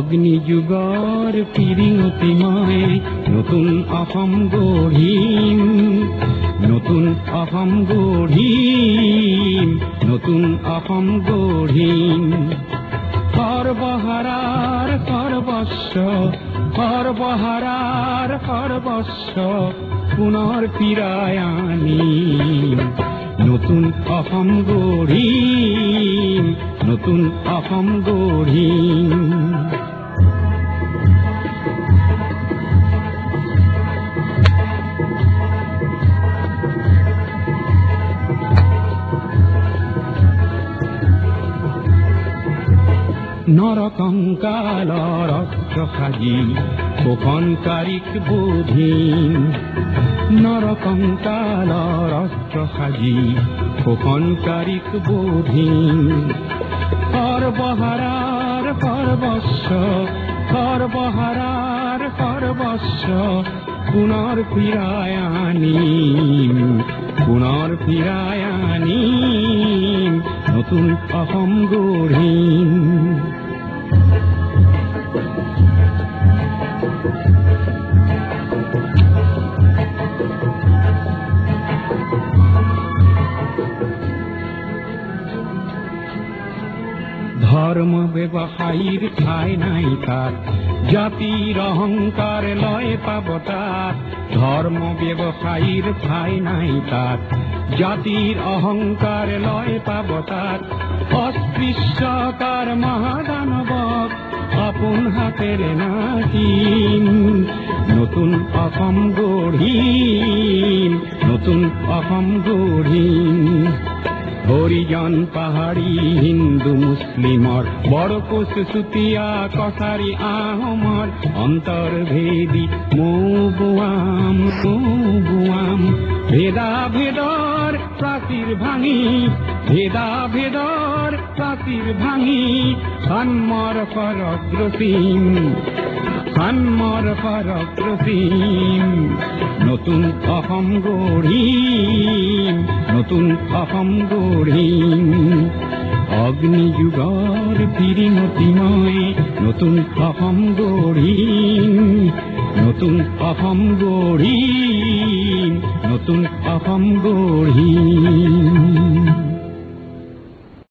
অগ্নিযুগৰ পিৰিঙতিময় নতুন অসম গঢ়িম, নতুন অসম গঢ়িম, নতুন অসম গঢ়িম। সৰ্বহাৰাৰ সৰ্বস্ব, সৰ্বহাৰাৰ সৰ্বস্ব পুনৰ ফিৰাই আনিম, নতুন অসম গঢ়িম, নতুন অসম গঢ়িম। নৰকংকালৰ অস্ত্ৰ সাজি শোষণকাৰীক বোধিম, নৰকংকালৰ অস্ত্ৰ সাজি শোষণকাৰীক বোধিম। সৰ্বহাৰাৰ সৰ্বস্ব, সৰ্বহাৰাৰ সৰ্বস্ব পুনৰ ফিৰাই আনিম, পুনৰ ফিৰাই আনিম, নতুন অসম গঢ়িম। ধৰ্ম ব্যৱসায়ীৰ ঠাই নাই তাত, জাতিৰ অহংকাৰ লয় পাব তাত। ধৰ্ম ব্যৱসায়ীৰ ঠাই নাই তাত, জাতিৰ অহংকাৰ লয় পাব তাত। অস্পৃশ্যতাৰ মহাদানৱক আপোন হাতেৰে নাচিম, নতুন অসম গঢ়িম, নতুন অসম গঢ়িম। হৰিজন পাহাৰী হিন্দু মুছলিমৰ, বৰকোচ চুতীয়া কছাৰী আহোমৰ অন্তৰ্ভেদী মৌবোৱাম, মৌবোৱাম। ভেদা ভেদৰ প্ৰাচীৰ ভাঙি, ভেদা ভেদৰ প্ৰাচীৰ ভাঙি সান্মৰ ফৰক ৰচিম, সান্মৰ ফৰক ৰচিম, নতুন অসম গঢ়িম, নতুন অসম গঢ়িম। অগ্নিযুগৰ পিৰিঙতিময় নতুন অসম গঢ়িম, নতুন অসম গঢ়িম, নতুন অসম গঢ়িম।